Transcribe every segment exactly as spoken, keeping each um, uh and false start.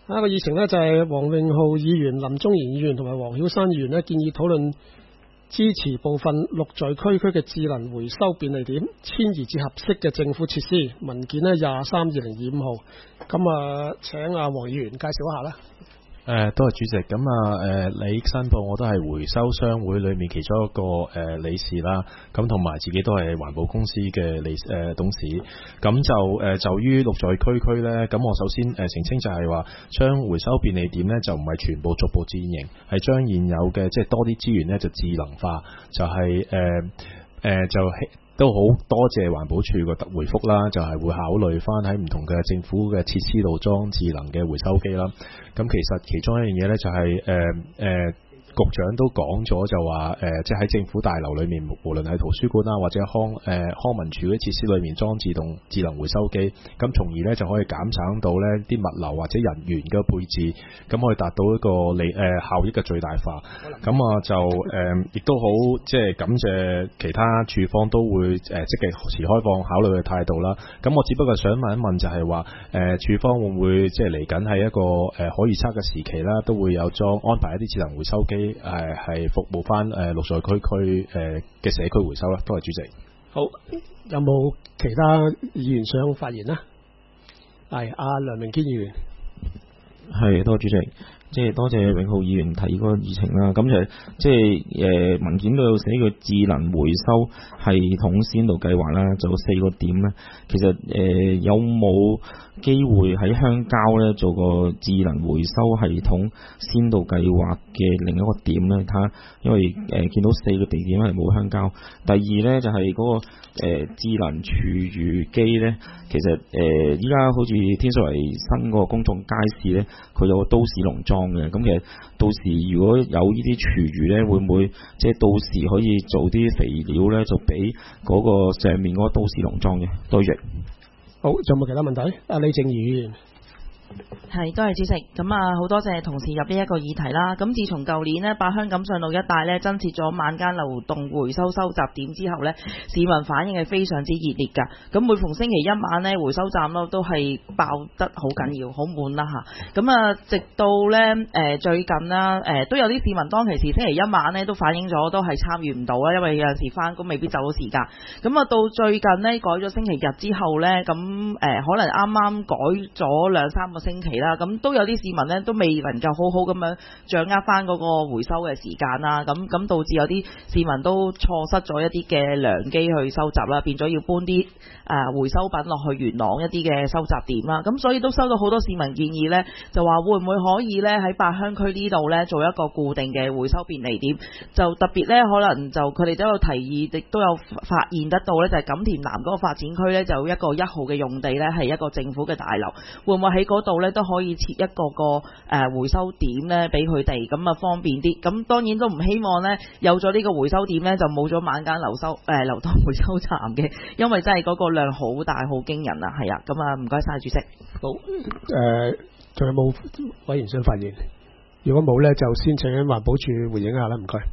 下一個議程呢，就係黃永浩議員、林宗賢議員同埋黃曉山議員呢建議討論支持部分綠在區區嘅智能回收便利點遷移至合適嘅政府設施。文件呢廿三二零二五號。咁啊，請阿黃議員介紹一下啦。 誒、呃，多謝主席。咁啊，誒、呃，利益申報我都係回收商會裏面其中一個誒、呃、理事啦。咁同埋自己都係環保公司嘅理誒、呃、董事。咁就誒、呃、就於綠在區區咧，咁我首先誒、呃、澄清就係話，將回收便利點咧就唔係全部逐步轉型，係將現有嘅即係多啲資源咧就智能化，就係誒誒就都好多謝環保署個特回覆啦，就係、是、會考慮翻喺唔同嘅政府嘅設施度裝智能嘅回收機啦。咁其實其中一樣嘢咧就係誒誒局長都講咗就話誒、呃，即係喺政府大樓裏面，無論係圖書館啦或者康誒、呃、康文署嘅設施裏面裝自動智能回收機，咁從而咧就可以減省到咧啲物流或者人員嘅配置，咁可以達到一個利誒、呃、效益嘅最大化。咁啊就誒亦、呃、都好即係感謝其他處方都會誒、呃、積極持開放考慮嘅態度啦。咁我只不過想問一問就係話誒處方會唔會即係嚟緊係一個誒、呃、可預測嘅時期啦，都會有裝安排一啲智能回收機。誒係服務翻誒綠在區區誒嘅社區回收啦，多謝主席。 好，有冇其他議員想發言啦？係阿梁明堅議員。 係，多謝主席。即係多謝永浩議員提嗰個議程啦。咁就即係誒文件都有寫個智能回收系統先導計劃啦，就有四個點咧。其實誒、呃、有冇機會喺鄉郊咧做個智能回收系統先導計劃嘅另一個點咧？睇下，因為誒、呃、見到四個地點係冇鄉郊。第二咧就係、是、嗰、那個、呃、智能廚餘機咧，其實誒依家好似天水圍新嗰個公眾街市咧，佢有個都市農莊嘅。咁其實到時如果有呢啲廚餘咧，會唔會即係到時可以做啲肥料咧，就俾嗰個上面嗰個都市農莊嘅？多謝。 好，仲有冇其他問題？阿李靜儀議員。 係，多謝主席。咁啊，好多謝同事入呢一個議題啦。咁自從舊年呢，八鄉錦上路一帶呢，增設咗晚間流動回收收集點之後呢，市民反應係非常之熱烈㗎。咁每逢星期一晚呢，回收站咯都係爆得好緊要，好滿啦嚇。咁啊，直到呢誒、呃、最近啦，誒、呃、都有啲市民當其時星期一晚呢都反映咗，都係參與唔到啦，因為有陣時翻工未必走到時間。咁啊，到最近呢，改咗星期日之後呢，咁誒、呃、可能啱啱改咗兩三個星期啦，咁都有啲市民呢都未能夠好好咁樣掌握翻嗰個回收嘅時間啦，咁咁導致有啲市民都錯失咗一啲嘅良機去收集啦，變咗要搬啲誒、呃、回收品落去元朗一啲嘅收集點啦，咁所以都收到好多市民建議呢，就話會唔會可以呢喺八鄉區呢度呢做一個固定嘅回收便利點，就特別呢，可能就佢哋都有提議，亦都有發現得到呢，就係錦田南嗰個發展區呢，就有一個一號嘅用地呢，係一個政府嘅大樓，會唔會喺嗰度呢都可以設一個個誒、呃、回收點咧，俾佢哋咁啊方便啲。咁當然都唔希望咧有咗呢個回收點咧，就冇咗晚間流收誒、呃、流動回收站嘅，因為真係嗰個量好大好驚人啊。係啊，咁啊唔該晒主席。 好誒，仲、呃、有冇委員想發言？如果冇咧，就先請環保署回應一下啦。唔該。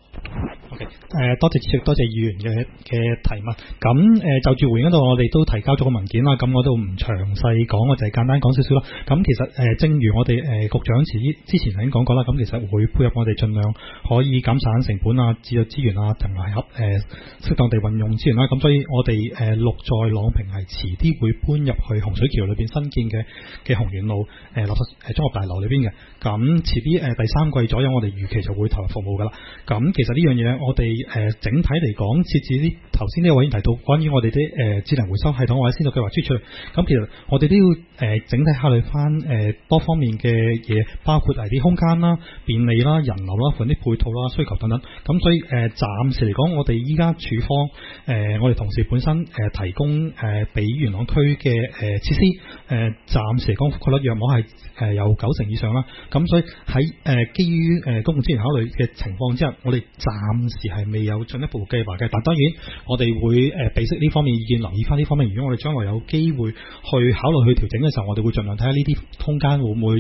OK，誒、呃、多謝主席，多謝議員嘅嘅提問。咁誒、呃、就住回應嗰度，我哋都提交咗個文件啦。咁我都唔詳細講，我就係簡單講少少啦。咁其實誒、呃，正如我哋誒、呃、局長之之前已經講過啦。咁其實會配合我哋盡量可以減省成本啊、節約資源啊，同埋合誒適當地運用資源啦。咁所以我哋誒綠在朗屏係遲啲會搬入去洪水橋裏邊新建嘅嘅洪元路誒垃圾誒綜合大樓裏邊嘅。咁遲啲誒第三季左右，我哋預期就會投入服務噶啦。咁其實呢樣嘢，我哋誒、呃、整體嚟講，設置啲頭先呢位委員提到關於我哋啲誒智能回收系統或者先導計劃推出嚟，咁其實我哋都要誒、呃、整體考慮翻誒、呃、多方面嘅嘢，包括係啲空間啦、便利啦、人流啦、同啲配套啦、需求等等。咁所以誒、呃、暫時嚟講，我哋依家處方誒、呃、我哋同事本身誒、呃、提供誒俾、呃、元朗區嘅誒設施誒、呃、暫時嚟講覆蓋率約莫係誒有九成以上啦。咁所以喺誒、呃、基於誒公共資源考慮嘅情況之下，我哋暫時係未有進一步計劃嘅，但當然我哋會誒備悉呢方面意見，留意翻呢方面。如果我哋將來有機會去考慮去調整嘅時候，我哋會盡量睇下呢啲空間會唔會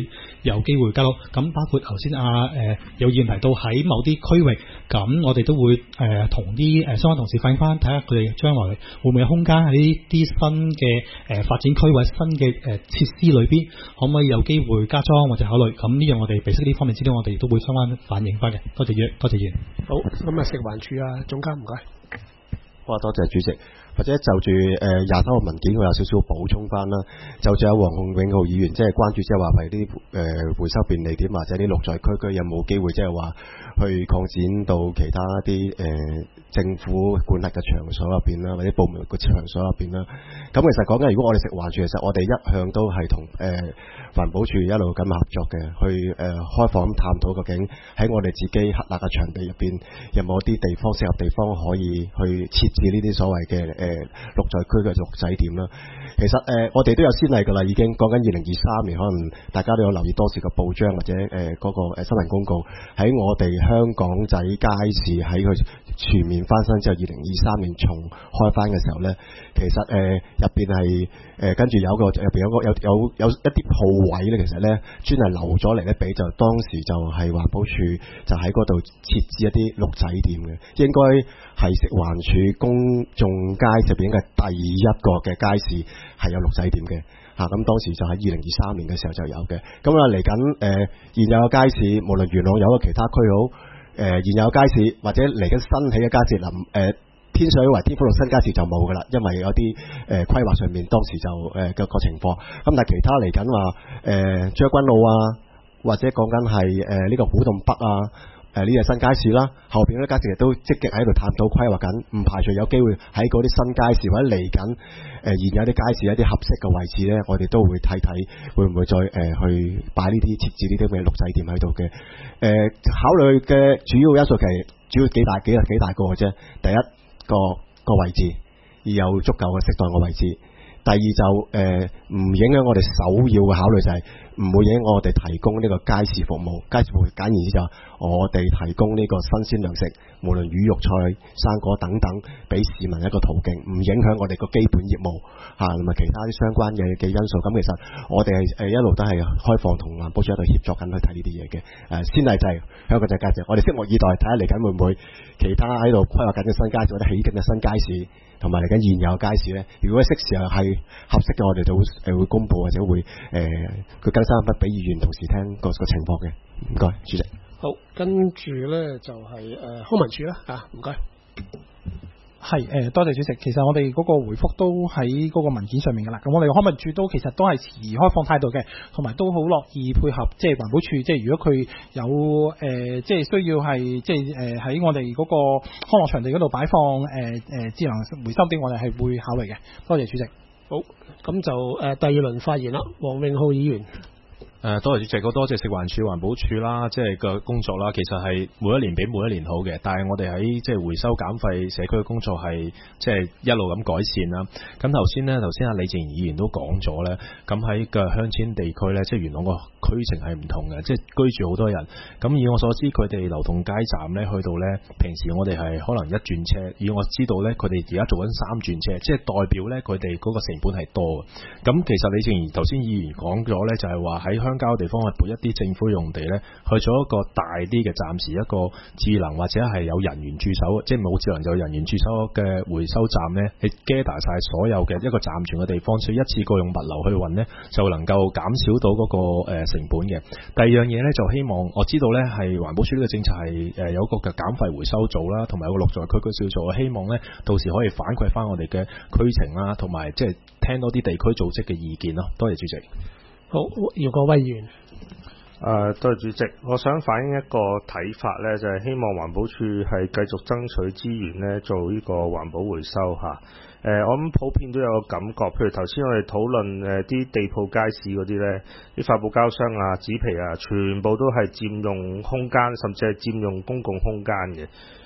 有機會加到。咁包括頭先啊誒有議員提到喺某啲區域，咁我哋都會誒同啲誒相關同事反映翻，睇下佢哋將來會唔會有空間喺啲新嘅誒發展區或者新嘅誒設施裏邊，可唔可以有機會加裝或者考慮？咁呢樣我哋備悉呢方面資料，我哋都會相關反映翻嘅。多謝多謝議員。 好，咁啊食環署啊總監唔該。 好啊，多謝主席。或者就住誒廿三個文件，我有少少補充翻啦。就住阿黃永浩議員即係關注，即係話為啲誒回收便利點或者啲綠在區區有冇機會即係話去擴展到其他啲誒、呃、政府管轄嘅場所入邊啦，或者部門嘅場所入邊啦。咁其實講緊，如果我哋食環署，其實我哋一向都係同誒環保署一路咁合作嘅，去誒、呃、開放咁探討究竟喺我哋自己轄立嘅場地入邊有冇啲地方適合地方可以去設置呢啲所謂嘅誒。呃誒綠在區嘅綠仔點啦，其實誒、呃、我哋都有先例㗎啦，已經講緊二零二三年，可能大家都有留意多時嘅報章或者誒嗰、呃那個誒新聞公告，喺我哋香港仔街市喺佢全面翻新之後，二零二三年重開翻嘅時候咧，其實誒入邊係誒跟住有個入邊有個有有有一啲鋪位咧，其實咧專係留咗嚟咧俾就當時就係環保署就喺嗰度設置一啲綠仔點嘅，應該係食環署公眾街入邊嘅第一個嘅街市係有綠仔點嘅嚇，咁、啊、當時就喺二零二三年嘅時候就有嘅。咁啊嚟緊誒現有嘅街市，無論元朗有個其他區好，誒、呃、現有嘅街市或者嚟緊新起嘅街市，臨、呃、誒天水圍天福路新街市就冇噶啦，因為有啲誒、呃、規劃上面當時就誒嘅、呃、個情況。咁但係其他嚟緊話誒將軍澳啊，或者講緊係誒呢個古洞北啊。誒呢個新街市啦，後邊嗰啲街市亦都積極喺度探討規劃緊，唔排除有機會喺嗰啲新街市或者嚟緊誒現有啲街市一啲合適嘅位置咧，我哋都會睇睇會唔會再誒、呃、去擺呢啲設置呢啲咁嘅綠仔點喺度嘅。誒、呃、考慮嘅主要因素其實主要幾大幾啊幾大個嘅啫。第一個個位置而有足夠嘅適當嘅位置，第二就誒唔、呃、影響我哋首要嘅考慮就係、是。唔會影響我哋提供呢個街市服務，街市服務簡言之就係我哋提供呢個新鮮糧食，無論魚肉菜、生果等等，俾市民一個途徑，唔影響我哋個基本業務嚇，同、啊、埋其他啲相關嘅嘅因素。咁其實我哋係誒一路都係開放同環保署喺度協作緊去睇呢啲嘢嘅。誒、啊，先例就係香港仔街市，我哋拭目以待，睇下嚟緊會唔會其他喺度規劃緊嘅新街市或者起緊嘅新街市，同埋嚟緊現有街市咧。如果適時係合適嘅，我哋就會誒會公佈或者會誒佢更。三不俾議員同時聽個個情況嘅，唔該，主席。 好，跟住咧就係、是、誒、呃、康文署啦，啊，唔該。 係誒、呃，多謝主席。其實我哋嗰個回覆都喺嗰個文件上面㗎啦。咁我哋康文署都其實都係持開放態度嘅，同埋都好樂意配合，即係環保署。即係如果佢有誒、呃，即係需要係即係誒喺我哋嗰個康樂場地嗰度擺放誒誒、呃、智能回收點，我哋係會考慮嘅。多謝主席。 好，咁就誒、呃、第二輪發言啦，黃永浩議員。 誒多謝主席，好多謝食環署、環保署啦，即係個工作啦。其實係每一年比每一年好嘅，但係我哋喺即係回收減廢社區嘅工作係即係一路咁改善啦。咁頭先呢，頭先阿李靜怡議員都講咗咧，咁喺個鄉村地區咧，即係元朗個區情係唔同嘅，即係居住好多人。咁以我所知，佢哋流動街站咧去到咧，平時我哋係可能一轉車，以我知道咧，佢哋而家做緊三轉車，即係代表咧佢哋嗰個成本係多嘅。咁其實李靜怡頭先議員講咗咧，就係話喺鄉郊地方去撥一啲政府用地咧，去做一個大啲嘅，暫時一個智能或者係有人員駐守，即係冇智能就有人員駐守嘅回收站咧，係 gather 晒所有嘅一個暫存嘅地方，所以一次過用物流去運咧，就能夠減少到嗰個誒成本嘅。第二樣嘢咧，就希望我知道咧，係環保署呢個政策係誒有一個嘅減廢回收組啦，同埋有個綠在區區小組，希望咧到時可以反饋翻我哋嘅區情啦，同埋即係聽多啲地區組織嘅意見咯。多謝主席。 好，姚國威議員。 誒、呃，多謝主席。我想反映一個睇法呢，就係、是、希望環保署係繼續爭取資源呢，做呢個環保回收嚇。誒、呃，我諗普遍都有個感覺，譬如頭先我哋討論誒啲地鋪街市嗰啲呢，啲發泡膠箱啊、紙皮啊，全部都係佔用空間，甚至係佔用公共空間嘅。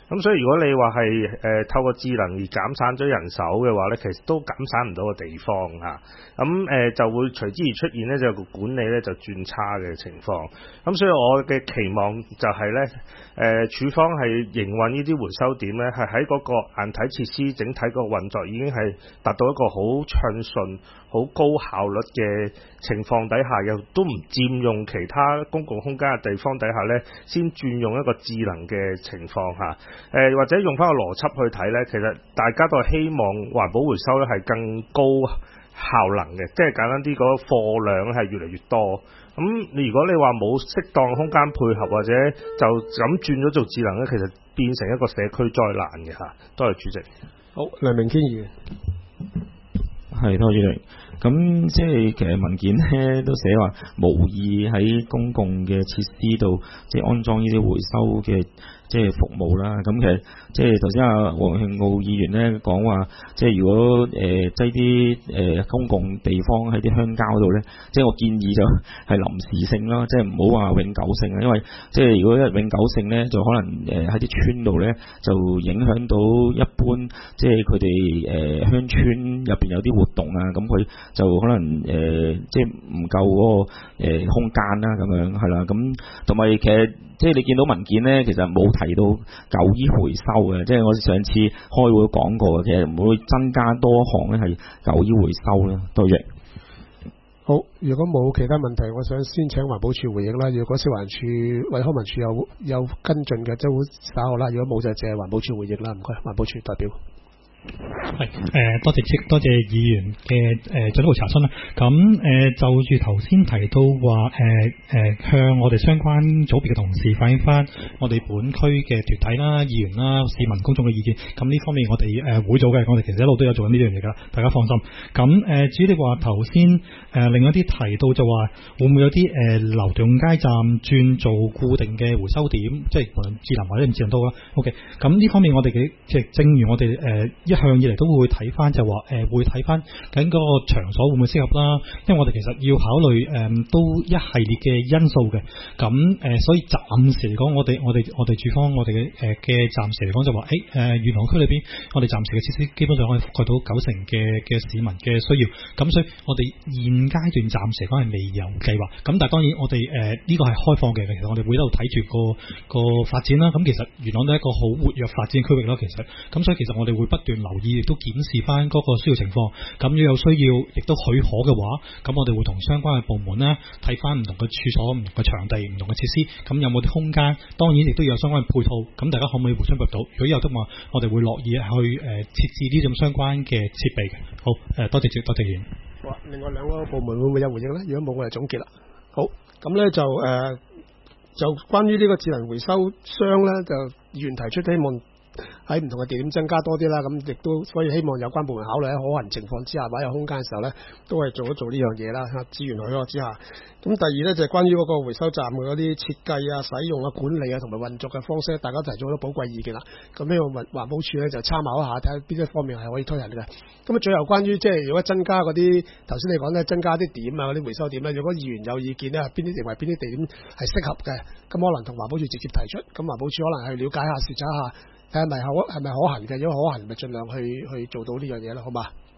咁所以如果你話係誒透過智能而減省咗人手嘅話咧，其實都減省唔到個地方嚇。咁、啊、誒、呃、就會隨之而出現咧，就個管理咧就轉差嘅情況。咁所以我嘅期望就係咧，誒處方係營運呢啲回收點咧，係喺嗰個硬體設施整體個運作已經係達到一個好暢順、好高效率嘅情況底下，又都唔佔用其他公共空間嘅地方底下咧，先轉用一個智能嘅情況下，誒、呃、或者用翻個邏輯去睇咧，其實大家都係希望環保回收咧係更高效能嘅，即係簡單啲嗰個貨量係越嚟越多。咁你如果你話冇適當空間配合，或者就咁轉咗做智能咧，其實變成一個社區災難嘅嚇。多謝主席。 好，梁明堅議員。 係，多謝主席。咁即係其實文件咧都寫話無意喺公共嘅設施度即係安裝呢啲回收嘅即係服務啦。咁其實即係頭先阿黃慶傲議員咧講話，即係如果誒擠啲誒公共地方喺啲鄉郊度咧，即係我建議就係臨時性啦，即係唔好話永久性啊。因為即係如果一永久性咧，就可能誒喺啲村度咧就影響到一般即係佢哋誒鄉村入邊有啲活動啊，咁佢就可能誒、呃、即係唔夠嗰個誒、呃、空間啦，咁樣係啦。咁同埋其實即係你見到文件咧，其實冇提到舊衣回收嘅，即係我上次開會講過嘅，其實唔會增加多一項咧係舊衣回收啦。多謝。 好，如果冇其他問題，我想先請環保署回應啦。如果消環署、衛康文署有有跟進嘅，就會稍後啦。如果冇就借環保署回應啦。唔該，環保署代表。 係誒、呃，多謝多謝議員嘅誒進一步查詢啦。咁誒、呃、就住頭先提到話誒誒向我哋相關組別嘅同事反映翻我哋本區嘅團體啦、議員啦、市民公眾嘅意見。咁呢方面我哋誒、呃、會做嘅，我哋其實一路都有做緊呢樣嘢噶啦，大家放心。咁誒、呃、至於你話頭先誒另一啲提到就話會唔會有啲誒、呃、流動街站轉做固定嘅回收點，即係無論智能或者唔智能都好啦。OK， 咁呢方面我哋嘅即係正如我哋誒。呃一向以嚟都會睇翻就話誒、呃、會睇翻緊嗰個場所會唔會適合啦，因為我哋其實要考慮誒、呃、都一系列嘅因素嘅，咁誒、呃、所以暫時嚟講，我哋我哋我哋處方我哋嘅誒嘅暫時嚟講就話誒誒元朗區裏邊我哋暫時嘅設施基本上可以覆蓋到九成嘅嘅市民嘅需要，咁所以我哋現階段暫時嚟講係未有計劃，咁但係當然我哋誒呢個係開放嘅，其實我哋會喺度睇住個個發展啦，咁其實元朗都係一個好活躍發展區域啦，其實咁所以其實我哋會不斷留意，亦都檢視翻嗰個需要情況。咁如果有需要，亦都許可嘅話，咁我哋會同相關嘅部門咧睇翻唔同嘅處所、唔同嘅場地、唔同嘅設施，咁有冇啲空間？當然亦都要有相關嘅配套。咁大家可唔可以互相配合到？如果有得話，我哋會樂意去誒、呃、設置呢種相關嘅設備嘅。好，誒多謝多謝議員。 好，另外兩個部門會唔會有回應咧？如果冇，我哋總結啦。好，咁咧就誒、呃、就關於呢個智能回收箱咧，就議員提出希望喺唔同嘅地點增加多啲啦，咁亦都所以希望有關部門考慮喺可行情況之下或者有空間嘅時候咧，都係做一做呢樣嘢啦嚇，資源許可之下。咁第二咧就係、是、關於嗰個回收站嘅嗰啲設計啊、使用啊、管理啊同埋運作嘅方式，大家提出咗寶貴意見啦。咁希望環環保署咧就參考一下，睇下邊一方面係可以推行嘅。咁啊，最後關於即係如果增加嗰啲頭先你講咧，增加啲點啊嗰啲回收點咧，如果議員有意見咧，邊啲認為邊啲地點係適合嘅，咁可能同環保署直接提出，咁環保署可能去了解下、視察下。睇下咪可係咪可行嘅，如果可行，咪盡量去去做到呢樣嘢咯，好嘛？